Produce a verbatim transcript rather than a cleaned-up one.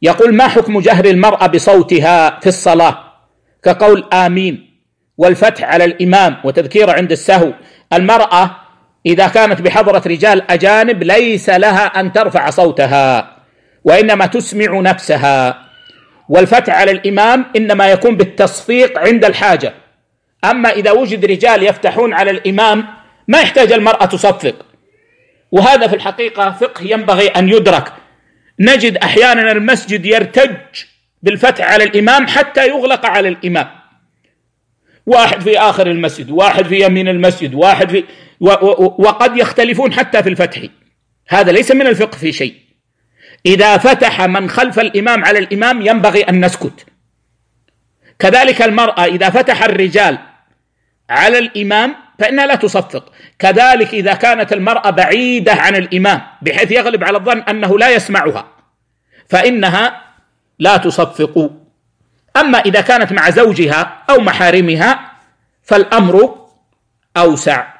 يقول: ما حكم جهر المرأة بصوتها في الصلاة كقول آمين والفتح على الإمام وتذكير عند السهو؟ المرأة إذا كانت بحضرة رجال أجانب ليس لها أن ترفع صوتها، وإنما تسمع نفسها، والفتح على الإمام إنما يكون بالتصفيق عند الحاجة. أما إذا وجد رجال يفتحون على الإمام ما يحتاج المرأة تصفق، وهذا في الحقيقة فقه ينبغي أن يدرك. نجد أحيانا المسجد يرتج بالفتح على الإمام حتى يغلق على الإمام، واحد في آخر المسجد، واحد في يمين المسجد، واحد في و... و... وقد يختلفون حتى في الفتح. هذا ليس من الفقه في شيء. إذا فتح من خلف الإمام على الإمام ينبغي أن نسكت. كذلك المرأة إذا فتح الرجال على الإمام فإنها لا تصفق. كذلك إذا كانت المرأة بعيدة عن الإمام بحيث يغلب على الظن أنه لا يسمعها فإنها لا تصفق. أما إذا كانت مع زوجها أو محارمها فالأمر أوسع.